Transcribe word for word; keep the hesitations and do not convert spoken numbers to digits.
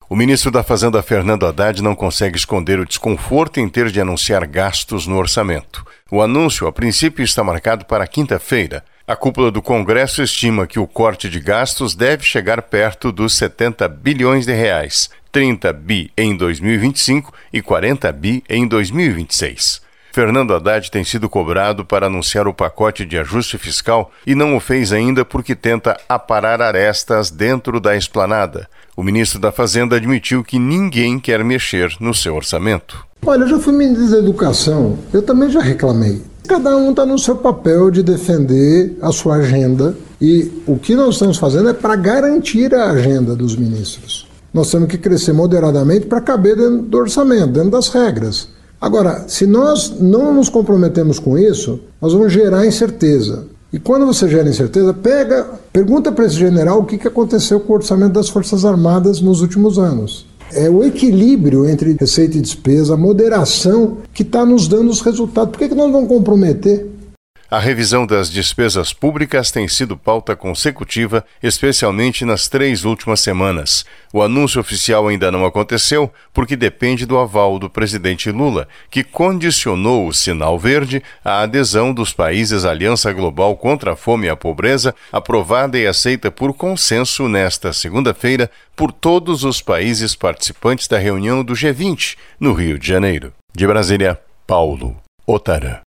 O ministro da Fazenda, Fernando Haddad, não consegue esconder o desconforto em ter de anunciar gastos no orçamento. O anúncio, a princípio, está marcado para quinta-feira. A cúpula do Congresso estima que o corte de gastos deve chegar perto dos setenta bilhões de reais, trinta bi em dois mil e vinte e cinco e quarenta bi em dois mil e vinte e seis. Fernando Haddad tem sido cobrado para anunciar o pacote de ajuste fiscal e não o fez ainda porque tenta aparar arestas dentro da esplanada. O ministro da Fazenda admitiu que ninguém quer mexer no seu orçamento. Olha, eu já fui ministro da Educação, eu também já reclamei. Cada um está no seu papel de defender a sua agenda e o que nós estamos fazendo é para garantir a agenda dos ministros. Nós temos que crescer moderadamente para caber dentro do orçamento, dentro das regras. Agora, se nós não nos comprometemos com isso, nós vamos gerar incerteza. E quando você gera incerteza, pega, pergunta para esse general o que, que aconteceu com o orçamento das Forças Armadas nos últimos anos. É o equilíbrio entre receita e despesa, a moderação que está nos dando os resultados. Por que, que nós vamos comprometer? A revisão das despesas públicas tem sido pauta consecutiva, especialmente nas três últimas semanas. O anúncio oficial ainda não aconteceu porque depende do aval do presidente Lula, que condicionou o sinal verde à adesão dos países à Aliança Global contra a Fome e a Pobreza, aprovada e aceita por consenso nesta segunda-feira por todos os países participantes da reunião do G vinte, no Rio de Janeiro. De Brasília, Paulo Otara.